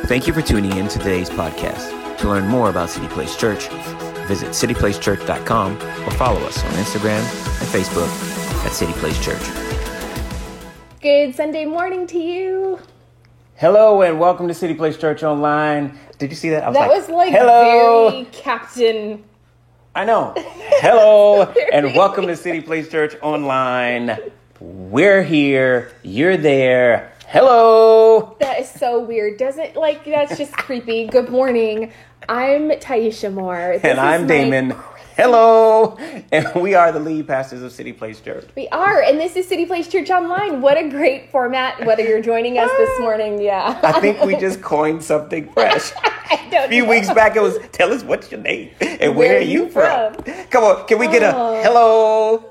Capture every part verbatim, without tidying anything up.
Thank you for tuning in to today's podcast. To learn more about City Place Church, visit city place church dot com or follow us on Instagram and Facebook at City Place Church. Good Sunday morning to you. Hello and welcome to City Place Church Online. Did you see that? I was that like, was like hello. very Captain. I know. Hello and welcome to City Place Church Online. We're here. You're there. Hello. That is so weird. Doesn't like that's just creepy. Good morning. I'm Taisha Moore. This and I'm my... Damon. Hello. And we are the lead pastors of City Place Church. We are. And this is City Place Church Online. What a great format. Whether you're joining us this morning. Yeah. I think we just coined something fresh. I don't A few know. weeks back, it was, tell us what's your name and where, Where are you from? from? Come on. Can we get Oh. a hello?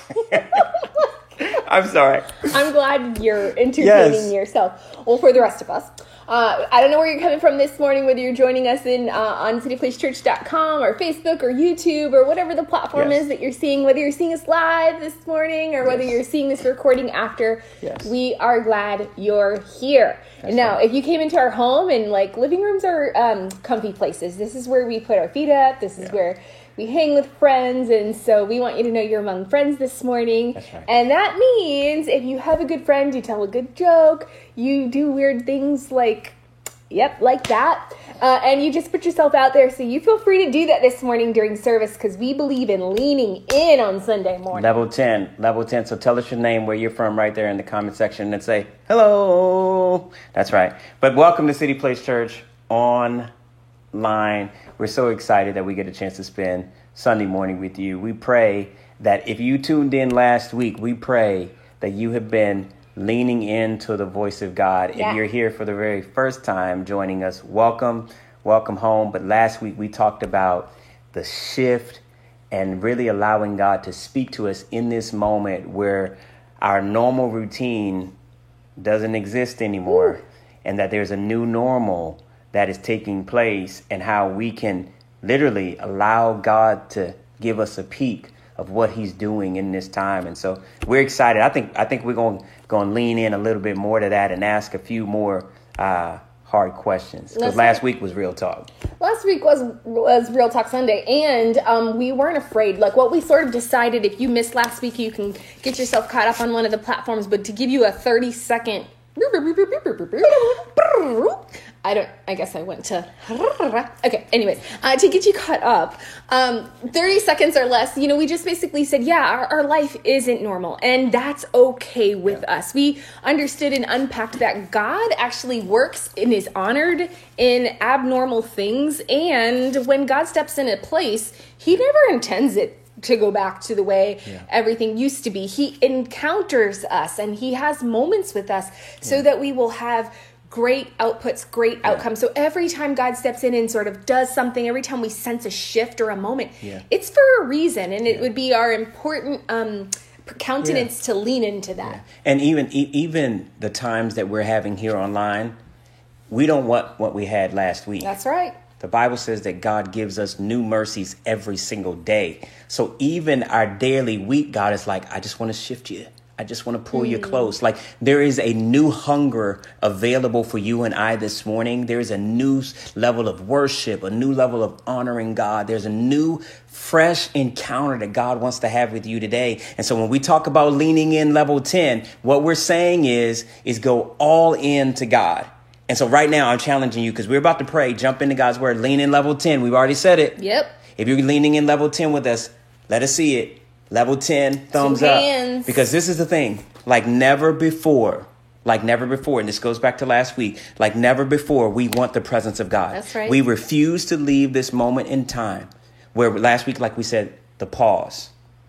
I'm sorry. I'm glad you're entertaining Yes. yourself. Well, for the rest of us, uh, I don't know where you're coming from this morning, whether you're joining us in uh, on city place church dot com or Facebook or YouTube or whatever the platform Yes. is that you're seeing, whether you're seeing us live this morning or whether Yes. you're seeing this recording after. Yes. We are glad you're here. That's now, right. if you came into our home, and like living rooms are um, comfy places, this is where we put our feet up. This is Yeah. where we hang with friends, and so we want you to know you're among friends this morning. That's right. And that means if you have a good friend, you tell a good joke, you do weird things like, yep, like that, uh, and you just put yourself out there. So you feel free to do that this morning during service, because we believe in leaning in on Sunday morning. Level ten. Level ten. So tell us your name, where you're from right there in the comment section and say, hello. That's right. But welcome to City Place Church Online. We're so excited that we get a chance to spend Sunday morning with you. We pray that if you tuned in last week, we pray that you have been leaning into the voice of God. Yeah. If you're here for the very first time joining us, welcome, welcome home. But last week we talked about the shift and really allowing God to speak to us in this moment where our normal routine doesn't exist anymore. Ooh. And that there's a new normal that is taking place, and how we can literally allow God to give us a peek of what he's doing in this time. And so we're excited. I think I think we're going going to lean in a little bit more to that and ask a few more uh, hard questions. Because Let's- last week was real talk. Last week was was Real Talk Sunday, and um, we weren't afraid. Like what we sort of decided, if you missed last week, you can get yourself caught up on one of the platforms, but to give you a thirty second... I don't, I guess I went to, okay, anyways, uh, to get you caught up, um, thirty seconds or less, you know, we just basically said, yeah, our, our life isn't normal, and that's okay with us. We understood and unpacked that God actually works and is honored in abnormal things, and when God steps in a place, he never intends it to go back to the way Yeah. everything used to be. He encounters us, and he has moments with us so Yeah. that we will have great outputs, great Yeah. outcomes. So every time God steps in and sort of does something, every time we sense a shift or a moment, Yeah. it's for a reason. And it Yeah. would be our important um, countenance to lean into that. And even e- even the times that we're having here online, we don't want what we had last week. That's right. The Bible says that God gives us new mercies every single day. So even our daily week, God is like, I just want to shift you. I just want to pull you close. Like there is a new hunger available for you and I this morning. There is a new level of worship, a new level of honoring God. There's a new, fresh encounter that God wants to have with you today. And so when we talk about leaning in level ten, what we're saying is, is go all in to God. And so right now I'm challenging you, because we're about to pray, jump into God's word, lean in level ten. We've already said it. Yep. If you're leaning in level ten with us, let us see it. Level ten, thumbs Two up. hands. Because this is the thing, like never before, like never before, and this goes back to last week, like never before, we want the presence of God. That's right. We refuse to leave this moment in time where last week, like we said, the pause.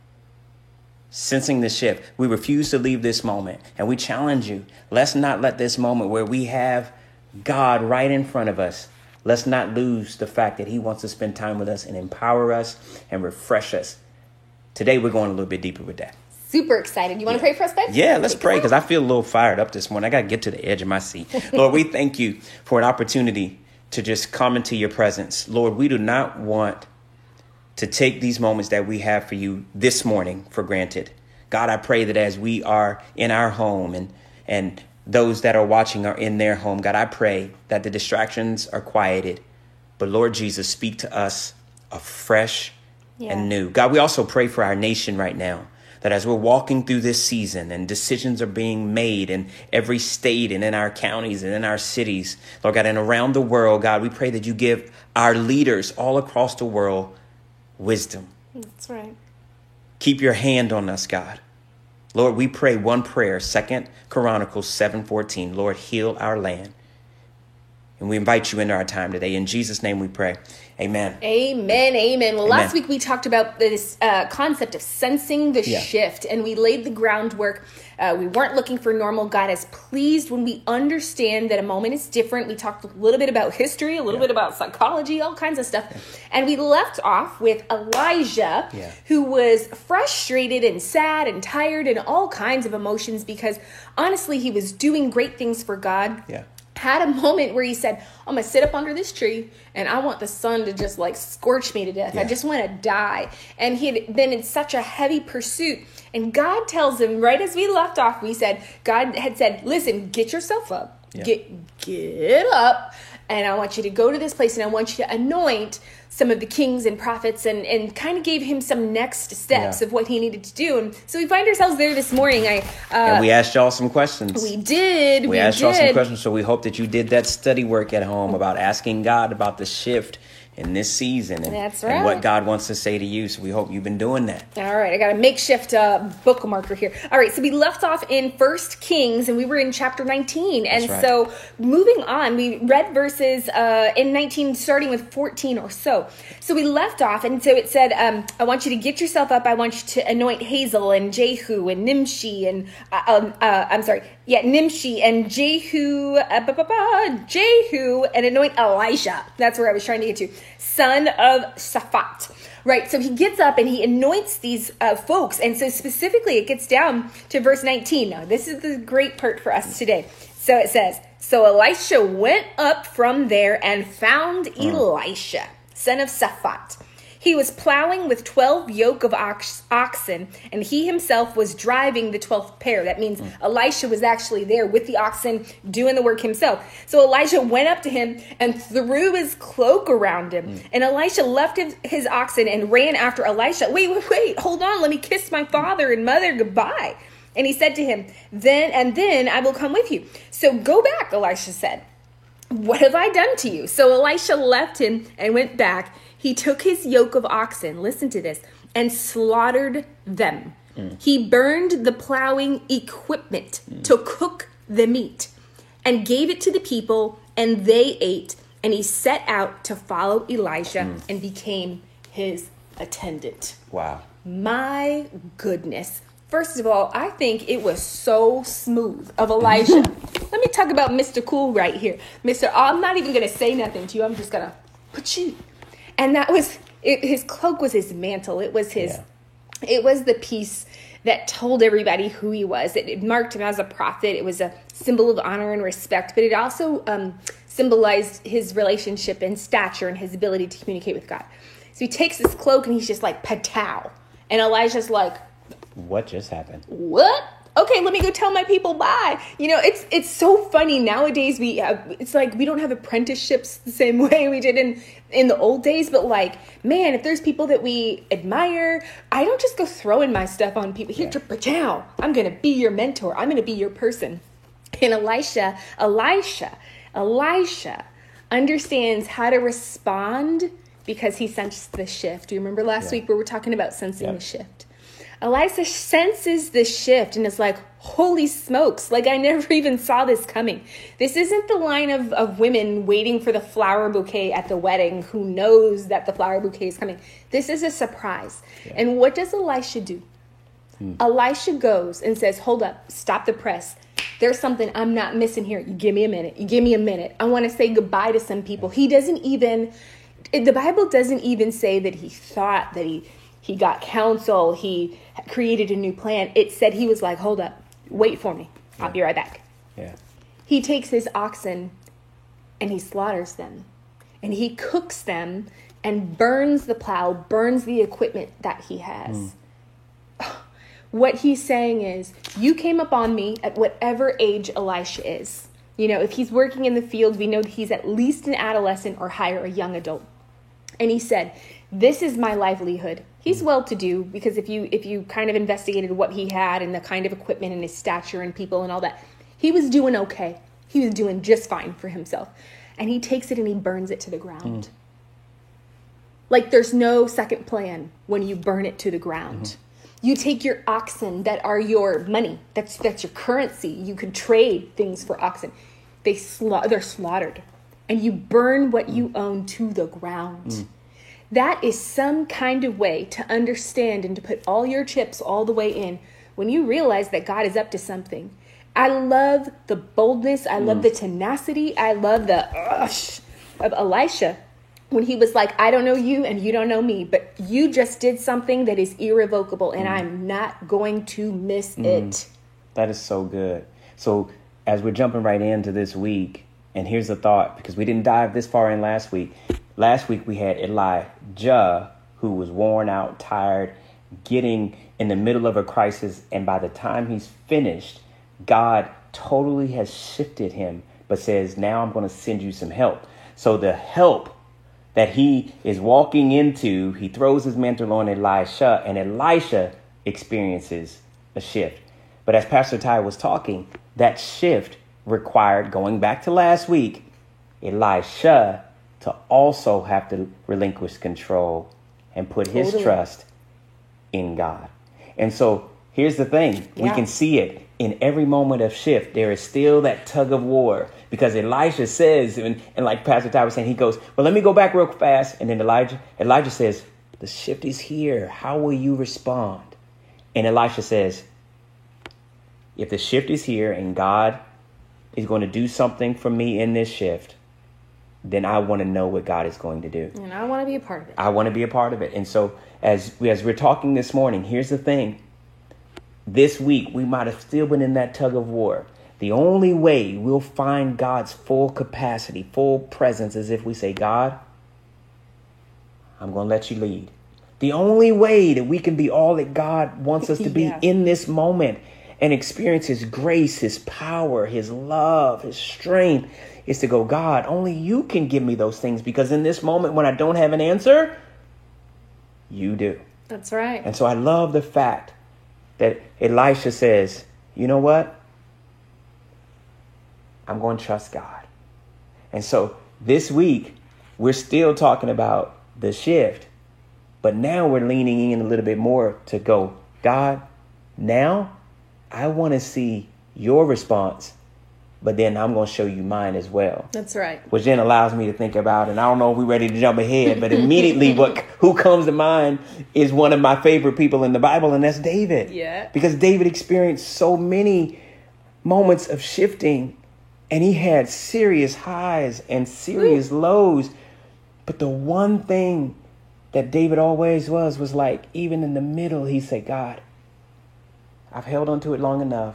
Sensing the shift. We refuse to leave this moment. And we challenge you, let's not let this moment where we have God right in front of us, let's not lose the fact that he wants to spend time with us and empower us and refresh us. Today, we're going a little bit deeper with that. Super excited. You want to pray for us, babe? Yeah, let's pray, because I feel a little fired up this morning. I got to get to the edge of my seat. Lord, we thank you for an opportunity to just come into your presence. Lord, we do not want to take these moments that we have for you this morning for granted. God, I pray that as we are in our home and and those that are watching are in their home. God, I pray that the distractions are quieted. But Lord Jesus, speak to us afresh yeah. and new. God, we also pray for our nation right now, that as we're walking through this season and decisions are being made in every state and in our counties and in our cities, Lord God, and around the world, God, we pray that you give our leaders all across the world wisdom. That's right. Keep your hand on us, God. Lord, we pray one prayer, Second Chronicles seven fourteen. Lord, heal our land. And we invite you into our time today. In Jesus' name we pray. Amen. Amen. Amen. Well, Amen. Last week we talked about this uh, concept of sensing the yeah. shift, and we laid the groundwork. Uh, we weren't looking for normal. God is pleased when we understand that a moment is different. We talked a little bit about history, a little yeah. bit about psychology, all kinds of stuff. Yeah. And we left off with Elijah, yeah. who was frustrated and sad and tired and all kinds of emotions because honestly, he was doing great things for God. Yeah. Had a moment where he said, I'm going to sit up under this tree and I want the sun to just like scorch me to death. Yeah. I just want to die. And he had been in such a heavy pursuit. And God tells him, right as we left off, we said, God had said, listen, get yourself up, yeah. get, get up. And I want you to go to this place and I want you to anoint some of the kings and prophets and, and kind of gave him some next steps yeah. of what he needed to do. And so we find ourselves there this morning. I uh, And we asked y'all some questions. We did. We, we asked did. y'all some questions. So we hope that you did that study work at home about asking God about the shift in this season and, That's right. and what God wants to say to you. So we hope you've been doing that. All right. I got a makeshift uh, bookmarker here. All right. So we left off in First Kings and we were in chapter nineteen. And right. so moving on, we read verses uh, in nineteen, starting with fourteen or so. So we left off. And so it said, um, I want you to get yourself up. I want you to anoint Hazael and Jehu and Nimshi and uh, um, uh, I'm sorry. Yeah, Nimshi and Jehu, uh, bah, bah, bah, Jehu, and anoint Elisha. That's where I was trying to get to. Son of Shaphat. Right, so he gets up and he anoints these uh, folks. And so specifically it gets down to verse nineteen. Now, this is the great part for us today. So it says, so Elisha went up from there and found mm. Elisha, son of Shaphat. He was plowing with twelve yoke of ox- oxen, and he himself was driving the twelfth pair. That means mm. Elisha was actually there with the oxen doing the work himself. So Elijah went up to him and threw his cloak around him. Mm. And Elisha left his, his oxen and ran after Elisha. Wait, wait, wait, hold on. Let me kiss my father and mother goodbye. And he said to him, then and then I will come with you. So go back, Elisha said. What have I done to you? So Elisha left him and went back. He took his yoke of oxen, listen to this, and slaughtered them. Mm. He burned the plowing equipment mm. to cook the meat and gave it to the people, and they ate. And he set out to follow Elisha mm. and became his attendant. Wow. My goodness. First of all, I think it was so smooth of Elisha. Let me talk about Mister Cool right here. Mister I'm not even going to say nothing to you. I'm just going to put you. And that was, it, his cloak was his mantle. It was his, yeah. it was the piece that told everybody who he was. It, it marked him as a prophet. It was a symbol of honor and respect, but it also um, symbolized his relationship and stature and his ability to communicate with God. So he takes this cloak and he's just like, patow. And Elijah's like, what just happened? What? Okay, let me go tell my people bye. You know, it's it's so funny nowadays. We have, it's like we don't have apprenticeships the same way we did in in the old days. But like, man, if there's people that we admire, I don't just go throwing my stuff on people. Here, yeah. I'm gonna be your mentor. I'm gonna be your person. And Elisha, Elisha, Elisha understands how to respond because he sensed the shift. Do you remember last yeah. week where we were talking about sensing yep. the shift? Elisha senses the shift and is like, holy smokes, like I never even saw this coming. This isn't the line of, of women waiting for the flower bouquet at the wedding who knows that the flower bouquet is coming. This is a surprise. Yeah. And what does Elisha do? Hmm. Elisha goes and says, hold up, stop the press. There's something I'm not missing here. You give me a minute. You give me a minute. I want to say goodbye to some people. He doesn't even, the Bible doesn't even say that he thought that he, he got counsel. He created a new plan. It said he was like, hold up, wait for me. I'll yeah. be right back. Yeah. He takes his oxen and he slaughters them. And he cooks them and burns the plow, burns the equipment that he has. Mm. What he's saying is, you came upon me at whatever age Elisha is. You know, if he's working in the field, we know that he's at least an adolescent or higher, a young adult. And he said, this is my livelihood. He's well-to-do, because if you if you kind of investigated what he had and the kind of equipment and his stature and people and all that, he was doing okay. He was doing just fine for himself. And he takes it and he burns it to the ground. Mm. Like there's no second plan when you burn it to the ground. Mm-hmm. You take your oxen that are your money. That's that's your currency. You could trade things for oxen. They sla- they're slaughtered. And you burn what you own to the ground. Mm. That is some kind of way to understand and to put all your chips all the way in when you realize that God is up to something. I love the boldness. I love mm. the tenacity. I love the ush of Elisha. When he was like, I don't know you and you don't know me, but you just did something that is irrevocable and mm. I'm not going to miss mm. it. That is so good. So as we're jumping right into this week, and here's the thought, because we didn't dive this far in last week. Last week we had Elijah, who was worn out, tired, getting in the middle of a crisis. And by the time he's finished, God totally has shifted him, but says, now I'm going to send you some help. So the help that he is walking into, he throws his mantle on Elisha, and Elisha experiences a shift. But as Pastor Ty was talking, that shift required, going back to last week, Elisha to also have to relinquish control and put his totally. trust in God. And so here's the thing. Yeah. We can see it in every moment of shift. There is still that tug of war, because Elisha says, and, and like Pastor Ty was saying, he goes, well, let me go back real fast. And then Elijah, Elijah says, the shift is here. How will you respond? And Elisha says, if the shift is here and God is going to do something for me in this shift, then I want to know what God is going to do. And I want to be a part of it. I want to be a part of it. And so as, as we're talking this morning, here's the thing. This week, we might have still been in that tug of war. The only way we'll find God's full capacity, full presence, is if we say, God, I'm going to let you lead. The only way that we can be all that God wants us to be yeah. in this moment and experience his grace, his power, his love, his strength, is to go, God, only you can give me those things, because in this moment when I don't have an answer, you do. That's right. And so I love the fact that Elisha says, you know what? I'm going to trust God. And so this week, we're still talking about the shift, but now we're leaning in a little bit more to go, God, now I want to see your response, but then I'm going to show you mine as well. That's right. Which then allows me to think about, and I don't know if we're ready to jump ahead, but immediately what who comes to mind is one of my favorite people in the Bible, and that's David. Yeah. Because David experienced so many moments of shifting, and he had serious highs and serious Ooh. lows. But the one thing that David always was, was like, even in the middle, he said, God, I've held on to it long enough.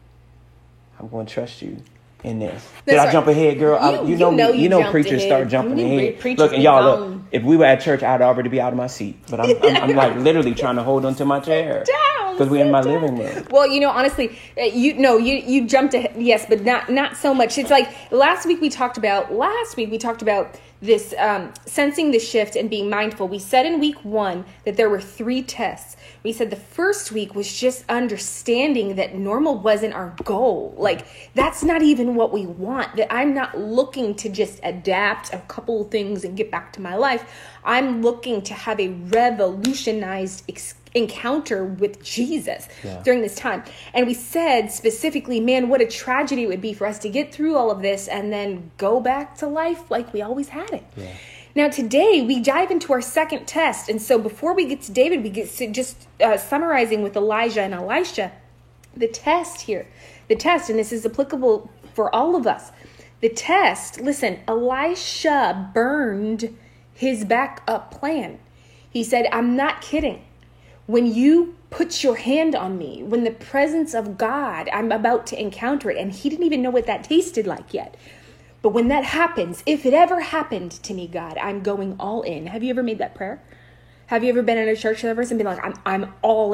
I'm going to trust you in this. That's Did I right. jump ahead, girl? You, I, you know, you know, me, you you know preachers ahead. start jumping you ahead. Pre- look, and y'all, look, if we were at church, I'd already be out of my seat. But I'm, I'm, I'm like literally trying to hold onto my chair. Because we're in my down. living room. Well, you know, honestly, you no, you you jumped ahead, yes, but not not so much. It's like last week we talked about, last week we talked about this um, sensing the shift and being mindful. We said in week one that there were three tests. We said the first week was just understanding that normal wasn't our goal. Like, that's not even what we want. That I'm not looking to just adapt a couple of things and get back to my life. I'm looking to have a revolutionized experience encounter with Jesus yeah. during this time. And we said specifically, man, what a tragedy it would be for us to get through all of this and then go back to life like we always had it. Yeah. Now today we dive into our second test. And so before we get to David, we get to just uh, summarizing with Elijah and Elisha, the test here, the test, and this is applicable for all of us. The test, listen, Elisha burned his backup plan. He said, I'm not kidding. When you put your hand on me, when the presence of God, I'm about to encounter it, and he didn't even know what that tasted like yet. But when that happens, if it ever happened to me, God, I'm going all in. Have you ever made that prayer? Have you ever been in a church service and been like, I'm I'm all in.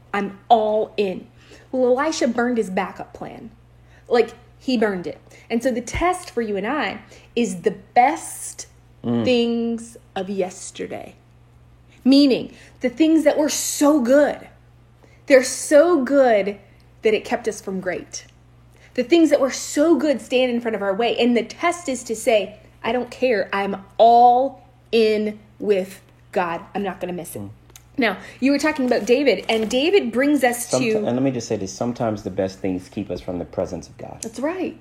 I'm all in. Well, Elisha burned his backup plan. Like, he burned it. And so the test for you and I is the best mm. things of yesterday. Meaning, the things that were so good. They're so good that it kept us from great. The things that were so good stand in front of our way. And the test is to say, I don't care. I'm all in with God. I'm not going to miss it. Mm. Now, you were talking about David, and David brings us Somet- to... And let me just say this. Sometimes the best things keep us from the presence of God. That's right.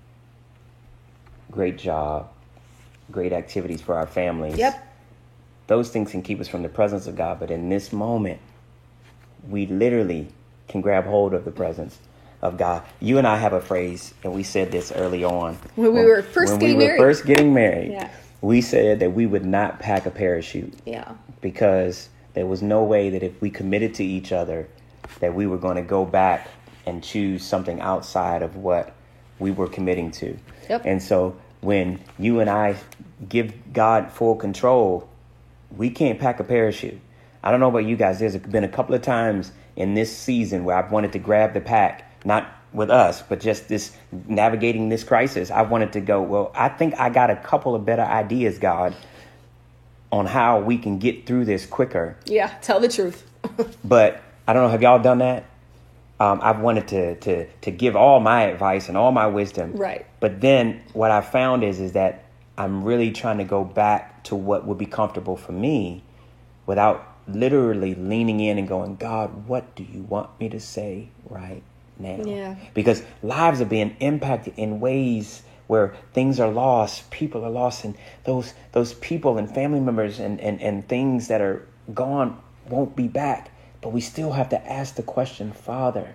Great job. Great activities for our families. Yep. Those things can keep us from the presence of God. But in this moment, we literally can grab hold of the presence of God. You and I have a phrase, and we said this early on. When we were first when getting we were married. first getting married. Yeah. We said that we would not pack a parachute. Yeah. Because there was no way that if we committed to each other, that we were going to go back and choose something outside of what we were committing to. Yep. And so when you and I give God full control, we can't pack a parachute. I don't know about you guys. There's been a couple of times in this season where I've wanted to grab the pack, not with us, but just this navigating this crisis. I wanted to go, well, I think I got a couple of better ideas, God, on how we can get through this quicker. Yeah, tell the truth. But I don't know, have y'all done that? Um, I've wanted to to to give all my advice and all my wisdom. Right. But then what I found is is that I'm really trying to go back to what would be comfortable for me without literally leaning in and going, God, what do you want me to say right now? Yeah. Because lives are being impacted in ways where things are lost, people are lost, and those those people and family members and, and, and things that are gone won't be back. But we still have to ask the question, Father,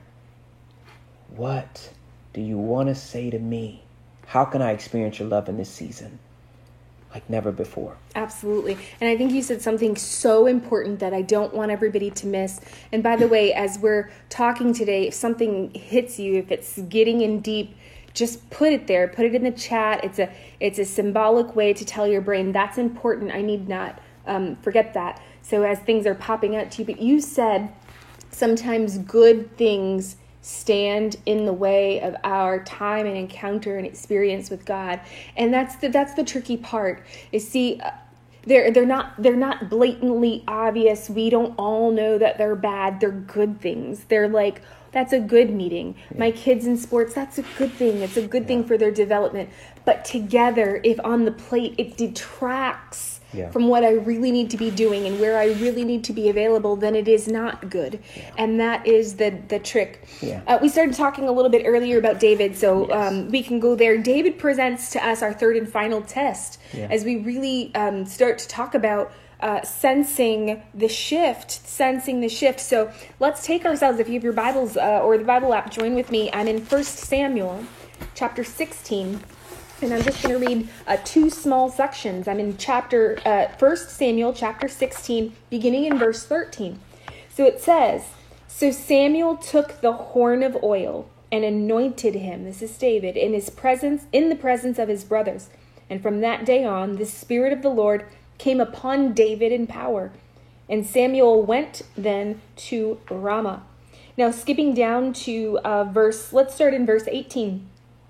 what do you want to say to me? How can I experience your love in this season like never before? Absolutely. And I think you said something so important that I don't want everybody to miss. And by the way, as we're talking today, if something hits you, if it's getting in deep, just put it there. Put it in the chat. It's a it's a symbolic way to tell your brain that's important. I need not um, forget that. So as things are popping out to you, but you said sometimes good things stand in the way of our time and encounter and experience with God, and that's the that's the tricky part. Is see, uh, they're they're not they're not blatantly obvious. We don't all know that they're bad. They're good things. They're like, that's a good meeting. Yeah. My kids in sports, that's a good thing. It's a good yeah. thing for their development. But together, if on the plate it detracts yeah. from what I really need to be doing and where I really need to be available, then it is not good. Yeah. And that is the, the trick. Yeah. Uh, we started talking a little bit earlier about David, so yes. um, we can go there. David presents to us our third and final test yeah. as we really um, start to talk about Uh, sensing the shift, sensing the shift. So let's take ourselves, if you have your Bibles uh, or the Bible app, join with me. I'm in First Samuel chapter sixteen, and I'm just going to read uh, two small sections. I'm in chapter uh, First Samuel chapter sixteen, beginning in verse thirteen. So it says, so Samuel took the horn of oil and anointed him, this is David, in his presence, in the presence of his brothers. And from that day on, the Spirit of the Lord came upon David in power. And Samuel went then to Ramah. Now, skipping down to uh, verse, let's start in verse eighteen.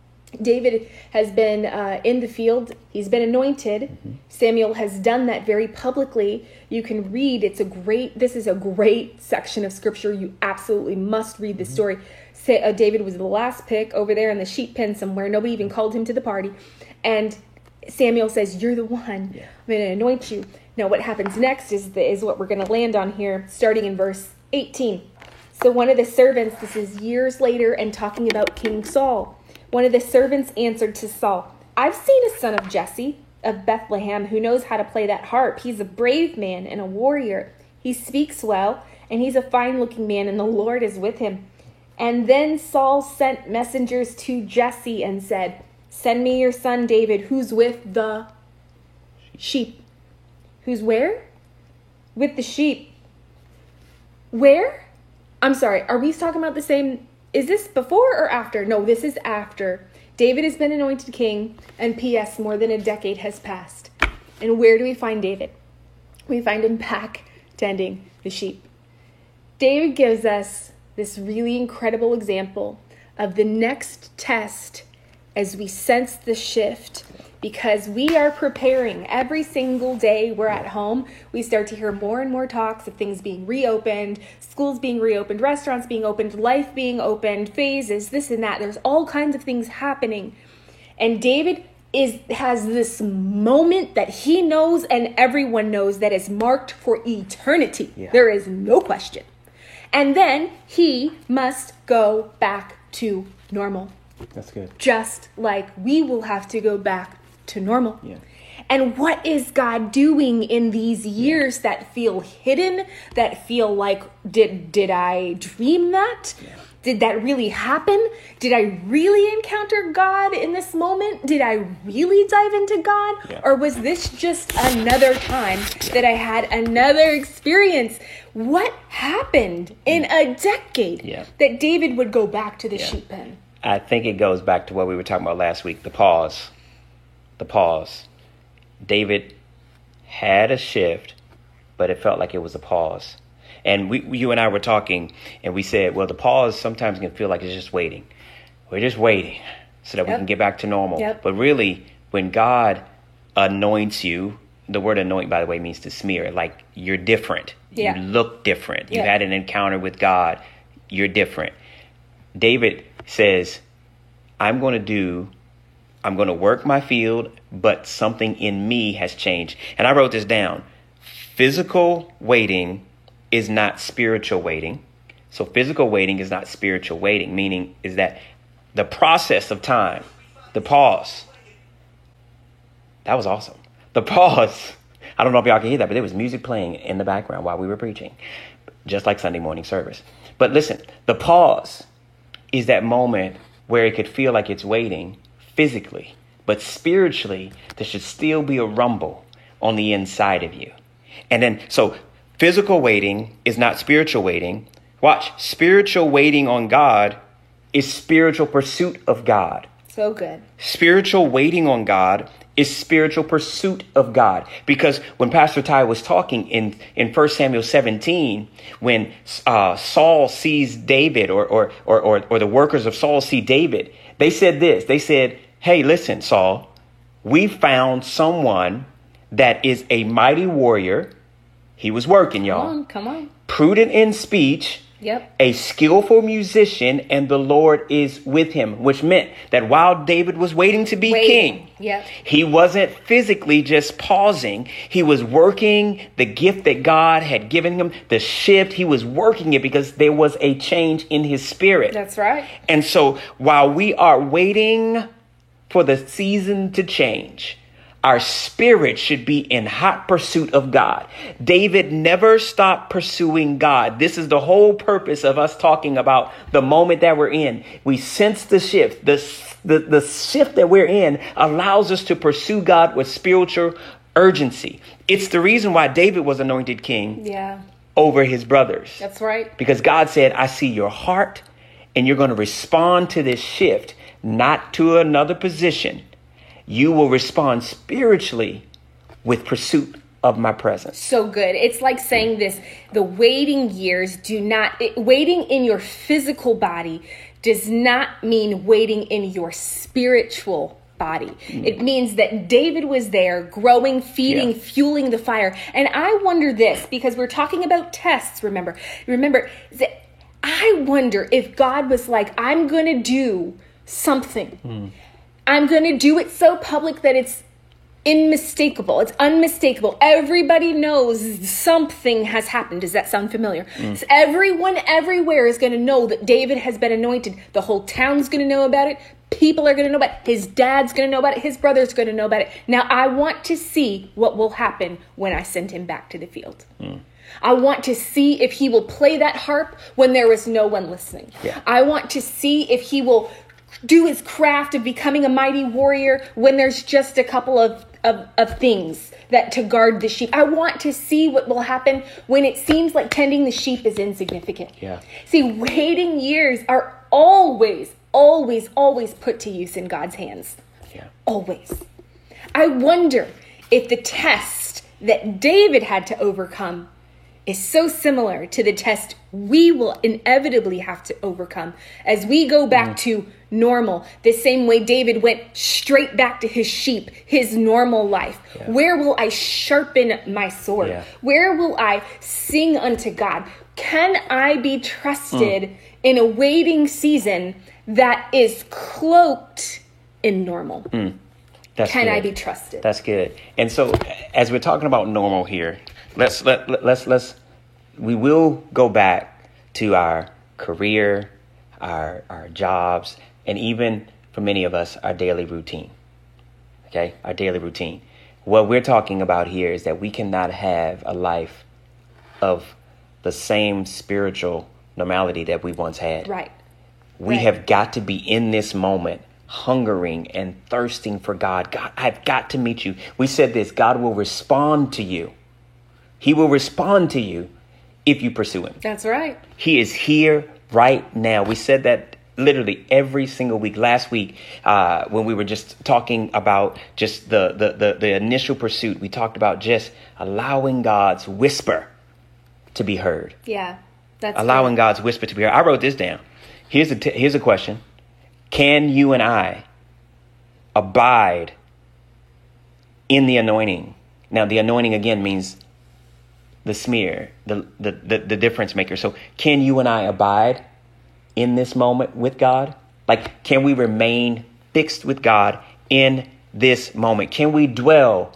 David has been uh, in the field. He's been anointed. Mm-hmm. Samuel has done that very publicly. You can read. It's a great, this is a great section of scripture. You absolutely must read the mm-hmm. story. Say, uh, David was the last pick over there in the sheep pen somewhere. Nobody even called him to the party. And Samuel says, you're the one. Yeah. I'm going to anoint you. Now, what happens next is the, is what we're going to land on here, starting in verse eighteen. So one of the servants, this is years later and talking about King Saul. One of the servants answered to Saul, I've seen a son of Jesse of Bethlehem who knows how to play that harp. He's a brave man and a warrior. He speaks well, and he's a fine-looking man, and the Lord is with him. And then Saul sent messengers to Jesse and said, send me your son David, who's with the sheep. Who's where? With the sheep. Where? I'm sorry, are we talking about the same? Is this before or after? No, this is after. David has been anointed king, and P S more than a decade has passed. And where do we find David? We find him back tending the sheep. David gives us this really incredible example of the next test as we sense the shift, because we are preparing every single day we're at home. We start to hear more and more talks of things being reopened, schools being reopened, restaurants being opened, life being opened, phases, this and that. There's all kinds of things happening. And David is has this moment that he knows and everyone knows that is marked for eternity. Yeah. There is no question. And then he must go back to normal. That's good. Just like we will have to go back to normal. Yeah. And what is God doing in these years yeah. that feel hidden, that feel like, did did I dream that? Yeah. Did that really happen? Did I really encounter God in this moment? Did I really dive into God? Yeah. Or was this just another time yeah. that I had another experience? What happened in a decade yeah. that David would go back to the yeah. sheep pen? I think it goes back to what we were talking about last week, the pause. The pause. David had a shift, but it felt like it was a pause. And we, you and I were talking, and we said, well, the pause sometimes can feel like it's just waiting. We're just waiting so that yep. we can get back to normal. Yep. But really, when God anoints you, the word anoint, by the way, means to smear. Like, you're different. Yeah. You look different. Yeah. You had an encounter with God. You're different. David says, I'm going to do, I'm going to work my field, but something in me has changed. And I wrote this down. Physical waiting is not spiritual waiting. So physical waiting is not spiritual waiting, meaning is that the process of time, the pause. That was awesome. The pause. I don't know if y'all can hear that, but there was music playing in the background while we were preaching, just like Sunday morning service. But listen, the pause is that moment where it could feel like it's waiting physically, but spiritually, there should still be a rumble on the inside of you. And then, so physical waiting is not spiritual waiting. Watch, spiritual waiting on God is spiritual pursuit of God. So good. Spiritual waiting on God is spiritual pursuit of God. Because when Pastor Ty was talking in, in First Samuel seventeen, when uh, Saul sees David or, or, or, or, or the workers of Saul see David, they said this. They said, hey, listen, Saul, we found someone that is a mighty warrior. He was working, y'all. Come on, come on. Prudent in speech. Yep. A skillful musician, and the Lord is with him, which meant that while David was waiting to be waiting. king, yep. he wasn't physically just pausing. He was working the gift that God had given him, the shift. He was working it because there was a change in his spirit. That's right. And so while we are waiting for the season to change, our spirit should be in hot pursuit of God. David never stopped pursuing God. This is the whole purpose of us talking about the moment that we're in. We sense the shift. The, the, the shift that we're in allows us to pursue God with spiritual urgency. It's the reason why David was anointed king yeah. over his brothers. That's right. Because God said, I see your heart, and you're going to respond to this shift, not to another position. You will respond spiritually with pursuit of my presence. So good. It's like saying this, the waiting years do not, it, waiting in your physical body does not mean waiting in your spiritual body. Mm. It means that David was there growing, feeding, yeah. fueling the fire. And I wonder this, because we're talking about tests, remember, remember that I wonder if God was like, I'm going to do something. Mm. I'm going to do it so public that it's unmistakable. It's unmistakable. Everybody knows something has happened. Does that sound familiar? Mm. So everyone everywhere is going to know that David has been anointed. The whole town's going to know about it. People are going to know about it. His dad's going to know about it. His brother's going to know about it. Now, I want to see what will happen when I send him back to the field. Mm. I want to see if he will play that harp when there is no one listening. Yeah. I want to see if he will do his craft of becoming a mighty warrior when there's just a couple of, of, of things that to guard the sheep. I want to see what will happen when it seems like tending the sheep is insignificant. Yeah. See, waiting years are always, always, always put to use in God's hands. Yeah. Always. I wonder if the test that David had to overcome is so similar to the test we will inevitably have to overcome as we go back mm. to normal. The same way David went straight back to his sheep, his normal life. Yeah. Where will I sharpen my sword? Yeah. Where will I sing unto God? Can I be trusted mm. in a waiting season that is cloaked in normal? Mm. That's Can good. I be trusted? That's good. And so as we're talking about normal here, let's let, let let's let's we will go back to our career, our our jobs, and even for many of us, our daily routine. Okay? Our daily routine. What we're talking about here is that we cannot have a life of the same spiritual normality that we once had. Right. We right. have got to be in this moment hungering and thirsting for God. God, I've got to meet you. We said this, God will respond to you. He will respond to you if you pursue him. That's right. He is here right now. We said that literally every single week. Last week, uh, when we were just talking about just the, the, the, the initial pursuit, we talked about just allowing God's whisper to be heard. Yeah, that's allowing good. God's whisper to be heard. I wrote this down. Here's a, t- here's a question. Can you and I abide in the anointing? Now, the anointing again means the smear, the, the, the, the difference maker. So can you and I abide in this moment with God? Like, can we remain fixed with God in this moment? Can we dwell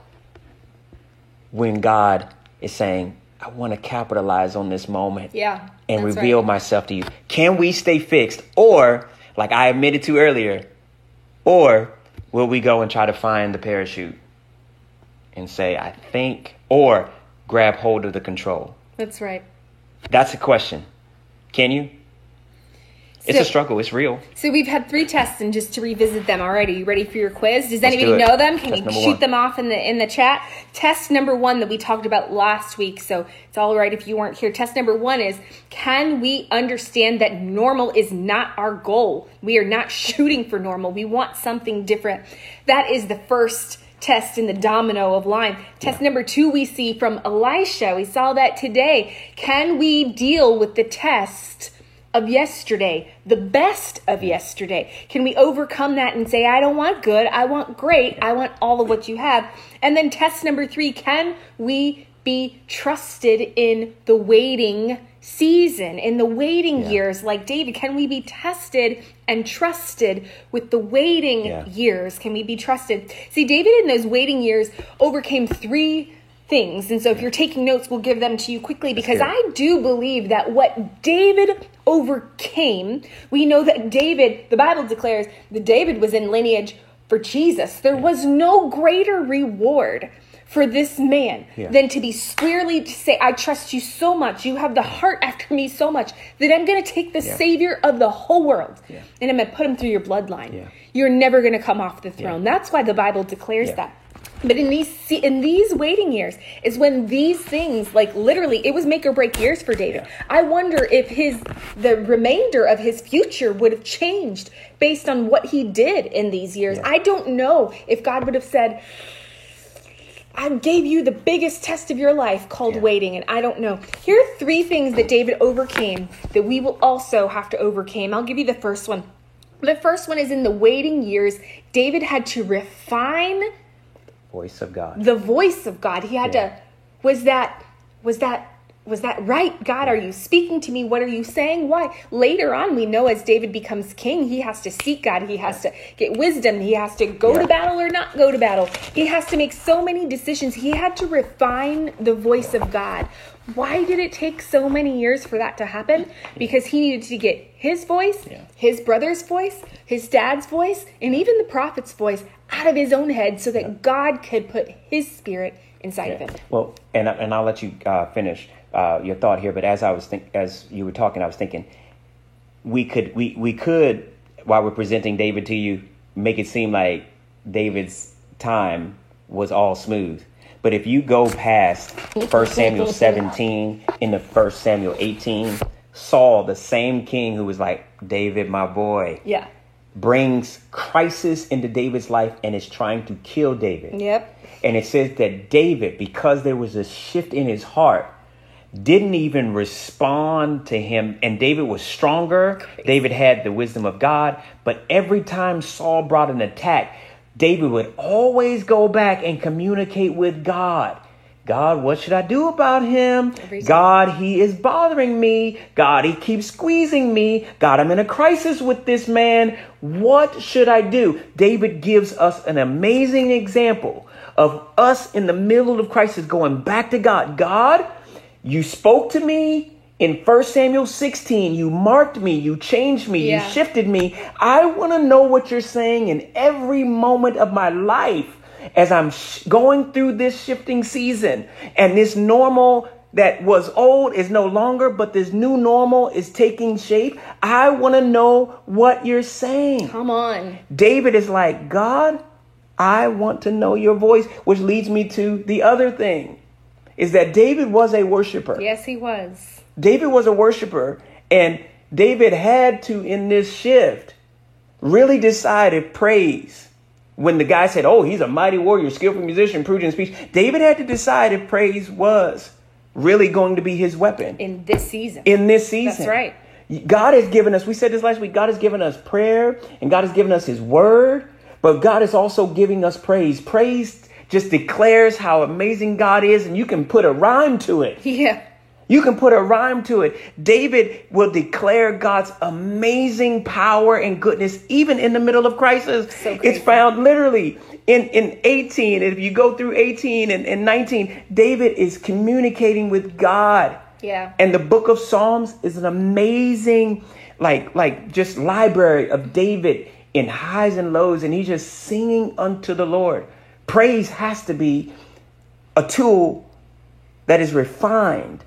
when God is saying, I want to capitalize on this moment yeah, and reveal right. myself to you? Can we stay fixed? Or, like I admitted to earlier, or will we go and try to find the parachute and say, I think, or grab hold of the control? That's right. That's a question. Can you? It's so, a struggle. It's real. So we've had three tests, and just to revisit them already. You ready for your quiz? Does Let's anybody do know them? Can Test you shoot one. them off in the in the chat? Test number one that we talked about last week. So it's all right if you weren't here. Test number one is, can we understand that normal is not our goal? We are not shooting for normal. We want something different. That is the first test in the domino of line. Test yeah. number two we see from Elisha. We saw that today. Can we deal with the test of yesterday, the best of yesterday? Can we overcome that and say, I don't want good, I want great, I want all of what you have? And then test number three, can we be trusted in the waiting season, in the waiting yeah. years like David? Can we be tested and trusted with the waiting yeah. years? Can we be trusted? See, David in those waiting years overcame three things. And so if you're taking notes, we'll give them to you quickly, because I do believe that what David overcame, we know that David, the Bible declares that David was in lineage for Jesus. There was no greater reward for this man yeah. than to be squarely to say, I trust you so much. You have the heart after me so much that I'm going to take the yeah. Savior of the whole world yeah. and I'm going to put him through your bloodline. Yeah. You're never going to come off the throne. Yeah. That's why the Bible declares yeah. that. But in these in these waiting years is when these things, like literally, it was make or break years for David. Yeah. I wonder if his the remainder of his future would have changed based on what he did in these years. Yeah. I don't know if God would have said, I gave you the biggest test of your life called yeah. waiting, and I don't know. Here are three things that David overcame that we will also have to overcome. I'll give you the first one. The first one is in the waiting years, David had to refine voice of God. The voice of God. He had yeah. to, was that, was that, was that right? God, are you speaking to me? What are you saying? Why? Later on, we know as David becomes king, he has to seek God. He has to get wisdom. He has to go yeah. to battle or not go to battle. He has to make so many decisions. He had to refine the voice of God. Why did it take so many years for that to happen? Because he needed to get his voice, yeah. his brother's voice, his dad's voice, and even the prophet's voice out of his own head so that yeah. God could put his spirit inside yeah. of him. Well, and and I'll let you uh, finish uh, your thought here. But as I was think, as you were talking, I was thinking we could we we could, while we're presenting David to you, make it seem like David's time was all smooth. But if you go past First Samuel seventeen into First Samuel eighteen, Saul, the same king who was like, David, my boy, yeah, brings crisis into David's life and is trying to kill David. Yep. And it says that David, because there was a shift in his heart, didn't even respond to him. And David was stronger. Crazy. David had the wisdom of God. But every time Saul brought an attack, David would always go back and communicate with God. God, what should I do about him? God, he is bothering me. God, he keeps squeezing me. God, I'm in a crisis with this man. What should I do? David gives us an amazing example of us in the middle of crisis going back to God. God, you spoke to me in First Samuel sixteen. You marked me. You changed me. Yeah. You shifted me. I want to know what you're saying in every moment of my life. As I'm sh- going through this shifting season, and this normal that was old is no longer, but this new normal is taking shape. I want to know what you're saying. Come on. David is like, God, I want to know your voice, which leads me to the other thing is that David was a worshiper. Yes, he was. David was a worshiper, and David had to, in this shift, really decide if praise. When the guy said, oh, he's a mighty warrior, skillful musician, prudent in speech, David had to decide if praise was really going to be his weapon. In this season. In this season. That's right. God has given us, we said this last week, God has given us prayer and God has given us his word, but God is also giving us praise. Praise just declares how amazing God is, and you can put a rhyme to it. Yeah. You can put a rhyme to it. David will declare God's amazing power and goodness, even in the middle of crisis. So it's found literally in, in eighteen. And if you go through eighteen and, and nineteen, David is communicating with God. Yeah. And the book of Psalms is an amazing, like, like just library of David in highs and lows. And he's just singing unto the Lord. Praise has to be a tool that is refined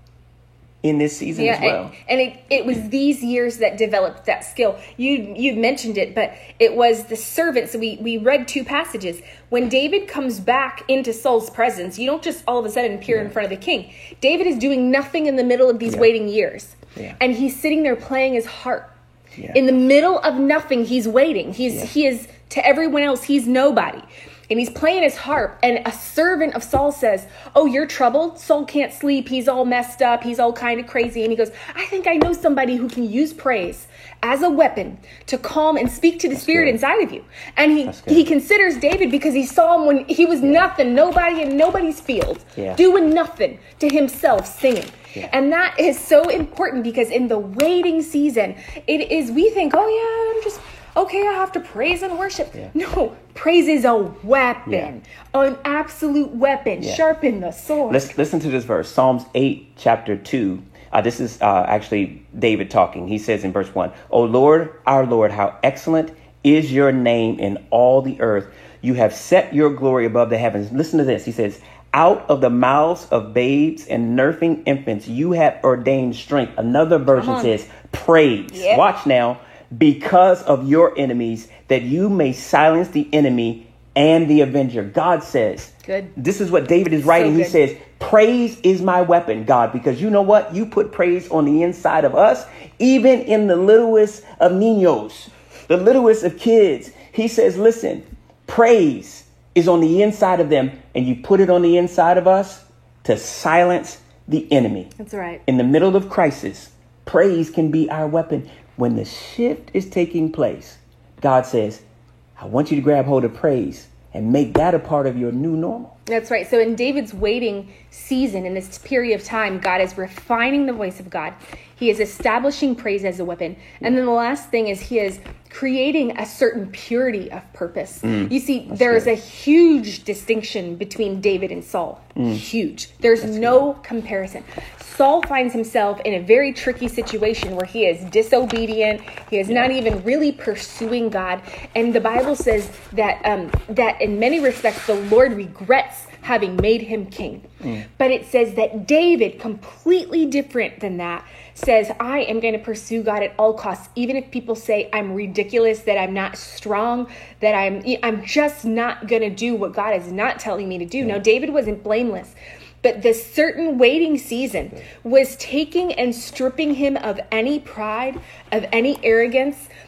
in this season yeah, as well. And, and it, it was these years that developed that skill. You you mentioned it, but it was the servants. We, we read two passages. When David comes back into Saul's presence, you don't just all of a sudden appear yeah. in front of the king. David is doing nothing in the middle of these yeah. waiting years. Yeah. And he's sitting there playing his harp. Yeah. In the middle of nothing, he's waiting. He's yeah. He is, to everyone else, he's nobody. And he's playing his harp, and a servant of Saul says, oh, you're troubled? Saul can't sleep. He's all messed up. He's all kind of crazy. And he goes, I think I know somebody who can use praise as a weapon to calm and speak to the That's spirit good. inside of you. And he, he considers David because he saw him when he was yeah. nothing, nobody in nobody's field, yeah. doing nothing to himself, singing. Yeah. And that is so important because in the waiting season, it is, we think, oh, yeah, I'm just... okay, I have to praise and worship. Yeah. No, praise is a weapon, yeah. an absolute weapon. Yeah. Sharpen the sword. Let's listen to this verse, Psalms eight, chapter two. Uh, this is uh, actually David talking. He says in verse one, O Lord, our Lord, how excellent is your name in all the earth. You have set your glory above the heavens. Listen to this. He says, out of the mouths of babes and nursing infants, you have ordained strength. Another version says praise. Yep. Watch now. Because of your enemies, that you may silence the enemy and the avenger. God says, good. This is what David is writing. So he says, praise is my weapon, God, because you know what? You put praise on the inside of us, even in the littlest of niños, the littlest of kids. He says, listen, praise is on the inside of them, and you put it on the inside of us to silence the enemy. That's right. In the middle of crisis, praise can be our weapon. When the shift is taking place, God says, I want you to grab hold of praise and make that a part of your new normal. That's right. So in David's waiting season, in this period of time, God is refining the voice of God. He is establishing praise as a weapon. And then the last thing is he is creating a certain purity of purpose. Mm, you see, there is a huge distinction between David and Saul. Mm. Huge. There's that's no good. comparison. Saul finds himself in a very tricky situation where he is disobedient. He is yeah. not even really pursuing God. And the Bible says that um, that in many respects, the Lord regrets having made him king. Mm. But it says that David, completely different than that, says, I am going to pursue God at all costs, even if people say I'm ridiculous, that I'm not strong, that I'm I'm just not going to do what God is not telling me to do. Mm. Now, David wasn't blameless. But this certain waiting season was taking and stripping him of any pride, of any arrogance,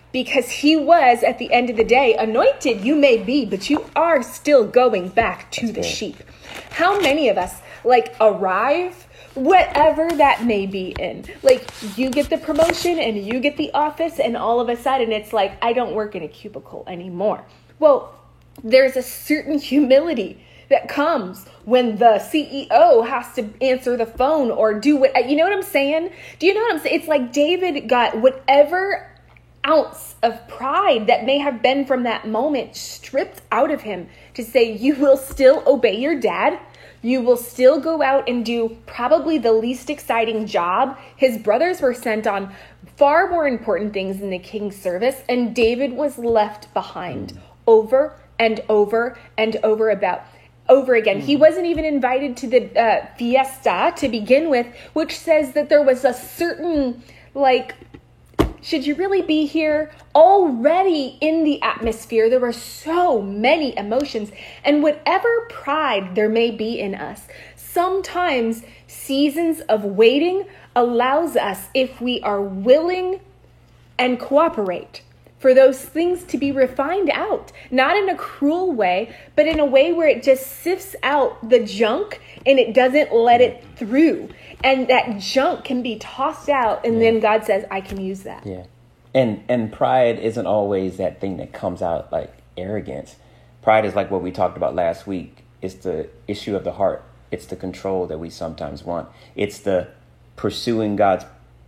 because he was, at the end of the day, anointed. You may be, but you are still going back to That's the good. sheep. How many of us like arrive, whatever that may be in, like you get the promotion and you get the office and all of a sudden it's like, I don't work in a cubicle anymore. Well, there's a certain humility that comes when the C E O has to answer the phone or do what, you know what I'm saying? Do you know what I'm saying? It's like David got whatever ounce of pride that may have been from that moment stripped out of him to say, you will still obey your dad. You will still go out and do probably the least exciting job. His brothers were sent on far more important things in the king's service, and David was left behind over and over and over about over again. He wasn't even invited to the uh, fiesta to begin with, which says that there was a certain, like, should you really be here? Already in the atmosphere, there were so many emotions. And whatever pride there may be in us, sometimes seasons of waiting allows us, if we are willing and cooperate, for those things to be refined out. Not in a cruel way, but in a way where it just sifts out the junk and it doesn't let it through. And that junk can be tossed out, and yeah. then God says, I can use that. Yeah. And and pride isn't always that thing that comes out like arrogance. Pride is like what we talked about last week. It's the issue of the heart. It's the control that we sometimes want. It's the pursuing God's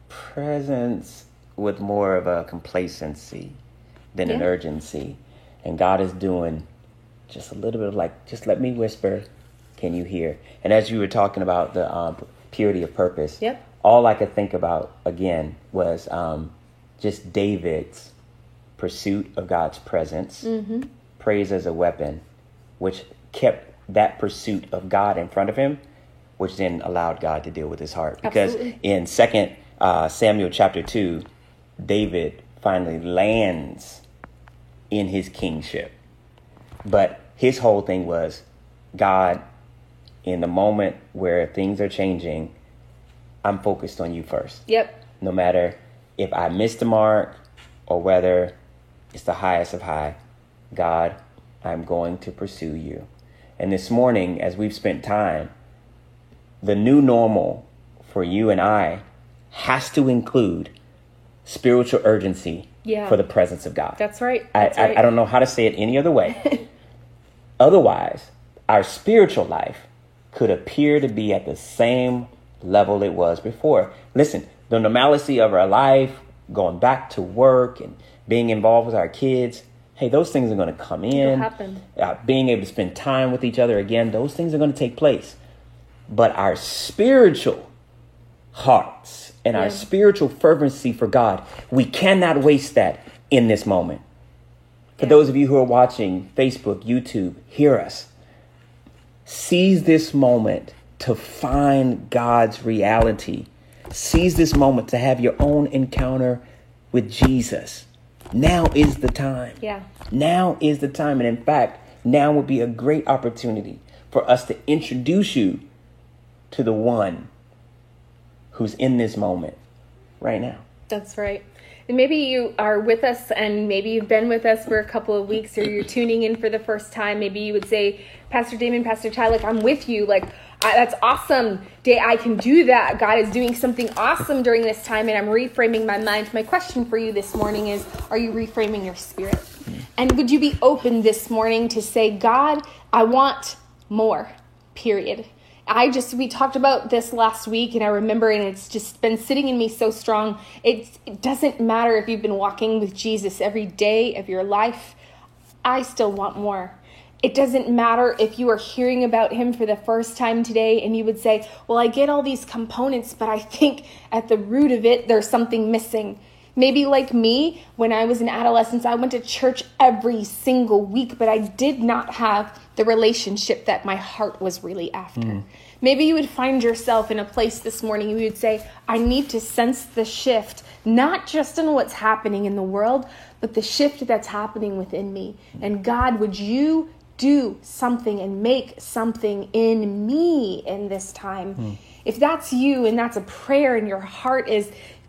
presence with more of a complacency than yeah. an urgency. And God is doing just a little bit of like, just let me whisper. Can you hear? And as you were talking about the um, purity of purpose, yep. all I could think about again was um, just David's pursuit of God's presence, mm-hmm. praise as a weapon, which kept that pursuit of God in front of him, which then allowed God to deal with his heart. Because Absolutely. in Second uh, Samuel chapter two, David finally lands in his kingship. But his whole thing was, God, in the moment where things are changing, I'm focused on you first. Yep. No matter if I miss the mark or whether it's the highest of high, God, I'm going to pursue you. And this morning, as we've spent time, the new normal for you and I has to include spiritual urgency yeah. for the presence of God. That's right. That's I, right. I, I don't know how to say it any other way. Otherwise, our spiritual life could appear to be at the same level it was before. Listen, the normalcy of our life, going back to work and being involved with our kids, hey, those things are going to come in. It'll happen. Uh, being able to spend time with each other again, those things are going to take place. But our spiritual hearts and yeah. our spiritual fervency for God, we cannot waste that in this moment. For yeah. those of you who are watching Facebook, YouTube, hear us. Seize this moment to find God's reality. Seize this moment to have your own encounter with Jesus. Now is the time. Yeah. Now is the time. And in fact, now would be a great opportunity for us to introduce you to the one who's in this moment right now. That's right. And maybe you are with us and maybe you've been with us for a couple of weeks or you're tuning in for the first time. Maybe you would say, Pastor Damon, Pastor Ty, like, I'm with you. Like, I, that's awesome. Day, I can do that. God is doing something awesome during this time and I'm reframing my mind. My question for you this morning is, are you reframing your spirit? And would you be open this morning to say, God, I want more, period. I just, we talked about this last week and I remember, and it's just been sitting in me so strong. It, it doesn't matter if you've been walking with Jesus every day of your life. I still want more. It doesn't matter if you are hearing about him for the first time today and you would say, well, I get all these components, but I think at the root of it, there's something missing. Maybe like me, when I was in adolescence, I went to church every single week, but I did not have the relationship that my heart was really after. Mm. Maybe you would find yourself in a place this morning, you would say, I need to sense the shift, not just in what's happening in the world, but the shift that's happening within me. And God, would you do something and make something in me in this time? Mm. If that's you and that's a prayer and your heart is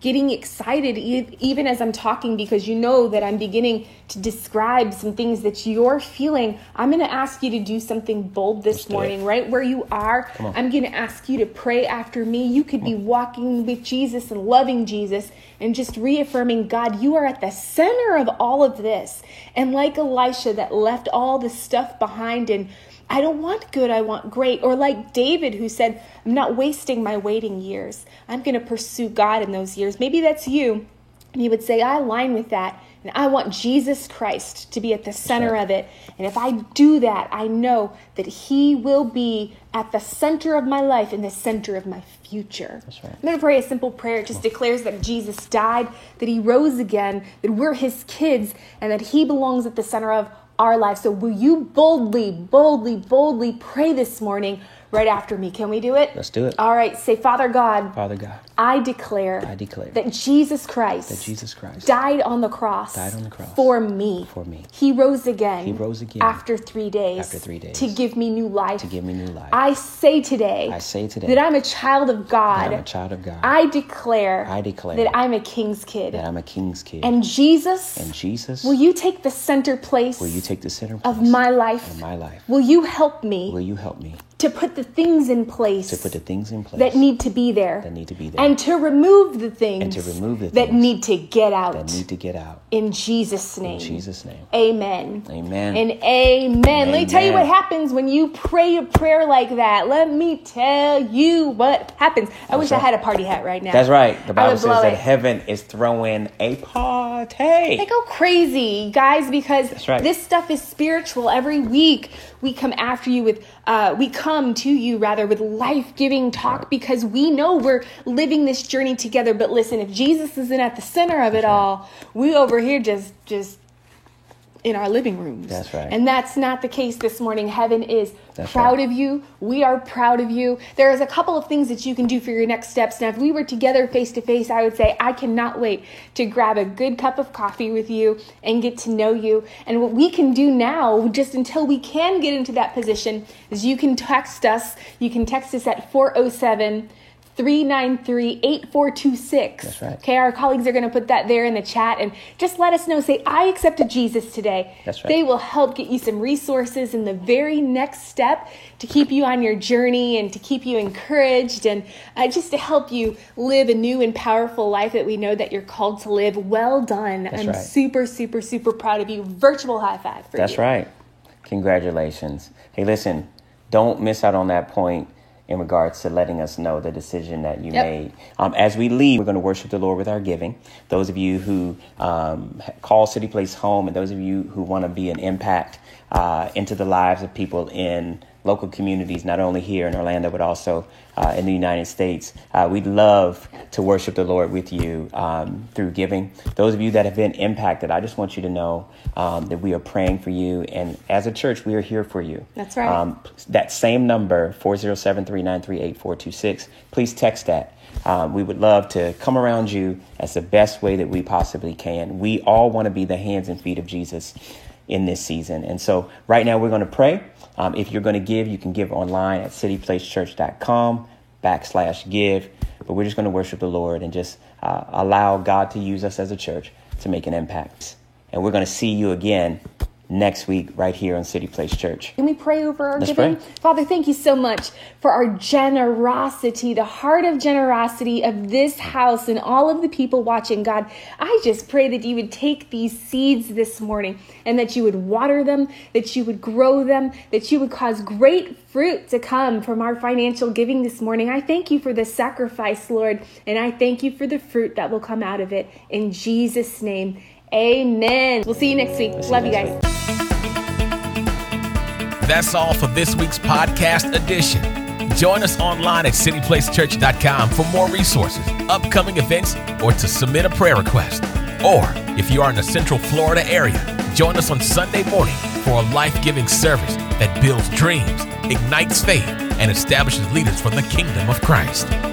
getting excited e- even as I'm talking, because you know that I'm beginning to describe some things that you're feeling. I'm going to ask you to do something bold this morning, right where you are. I'm going to ask you to pray after me. You could be walking with Jesus and loving Jesus and just reaffirming, God, you are at the center of all of this. And like Elisha that left all the stuff behind, and I don't want good, I want great. Or like David who said, I'm not wasting my waiting years. I'm going to pursue God in those years. Maybe that's you. And you would say, I align with that. And I want Jesus Christ to be at the center right. of it. And if I do that, I know that he will be at the center of my life and the center of my future. That's right. I'm going to pray a simple prayer. It just declares that Jesus died, that he rose again, that we're his kids, and that he belongs at the center of our lives. So will you boldly, boldly, boldly pray this morning right after me? Can we do it? Let's do it. All right. Say, Father God. Father God. I declare, I declare that Jesus Christ, that Jesus Christ died on the cross, died on the cross for me. For me. He rose again. He rose again after three days. After three days. To give me new life. To give me new life. I say today. I say today that I'm a child of God. that I'm a child of God. I declare. I declare that I'm a king's kid. that I'm a king's kid. And Jesus. And Jesus. Will you take the center place? Will you take the center place of my life? Of my life. Will you help me? Will you help me to put the things in place? to put the things in place that need to be there. That need to be there. And to remove the things And to remove the that things need to get out. that need to get out. In Jesus' name. In Jesus' name. Amen. Amen. And amen. amen. Let me tell you what happens when you pray a prayer like that. Let me tell you what happens. I That's wish right. I had a party hat right now. That's right. The I Bible would says blow that it. heaven is throwing a party. They go crazy, guys, because That's right. this stuff is spiritual. Every week we come after you with, uh, we come to you rather with life-giving talk, because we know we're living this journey together. But listen, if Jesus isn't at the center of it That's right. all, we over here just, just in our living rooms. That's right. And that's not the case this morning. Heaven is That's proud right. of you. We are proud of you. There is a couple of things that you can do for your next steps. Now, if we were together face to face, I would say I cannot wait to grab a good cup of coffee with you and get to know you. And what we can do now, just until we can get into that position, is you can text us. You can text us at four oh seven, three nine three, eight four two six. That's right. Okay, our colleagues are going to put that there in the chat, and just let us know. Say, I accepted Jesus today. That's right. They will help get you some resources in the very next step to keep you on your journey and to keep you encouraged, and uh, just to help you live a new and powerful life that we know that you're called to live. Well done. That's I'm right. super, super, super proud of you. Virtual high five for That's you. right. Congratulations. Hey, listen, don't miss out on that point in regards to letting us know the decision that you Yep. made. Um, as we leave, we're going to worship the Lord with our giving. Those of you who um, call City Place home, and those of you who want to be an impact uh, into the lives of people in local communities, not only here in Orlando, but also uh, in the United States. Uh, we'd love to worship the Lord with you um, through giving. Those of you that have been impacted, I just want you to know um, that we are praying for you. And as a church, we are here for you. That's right. Um, that same number, four oh seven, three nine three, eight four two six, please text that. Um, we would love to come around you as the best way that we possibly can. We all want to be the hands and feet of Jesus in this season. And so right now we're going to pray. Um, if you're going to give, you can give online at cityplacechurch.com backslash give. But we're just going to worship the Lord and just uh, allow God to use us as a church to make an impact. And we're going to see you again next week right here on City Place Church. Can we pray over our Let's giving? pray. Father, thank you so much for our generosity, the heart of generosity of this house and all of the people watching. God, I just pray that you would take these seeds this morning and that you would water them, that you would grow them, that you would cause great fruit to come from our financial giving this morning. I thank you for the sacrifice, Lord, and I thank you for the fruit that will come out of it. In Jesus' name, amen. We'll see you next week. We'll see Love you you next guys. week. That's all for this week's podcast edition. Join us online at city place church dot com for more resources, upcoming events, or to submit a prayer request. Or, if you are in the Central Florida area, join us on Sunday morning for a life-giving service that builds dreams, ignites faith, and establishes leaders for the kingdom of Christ.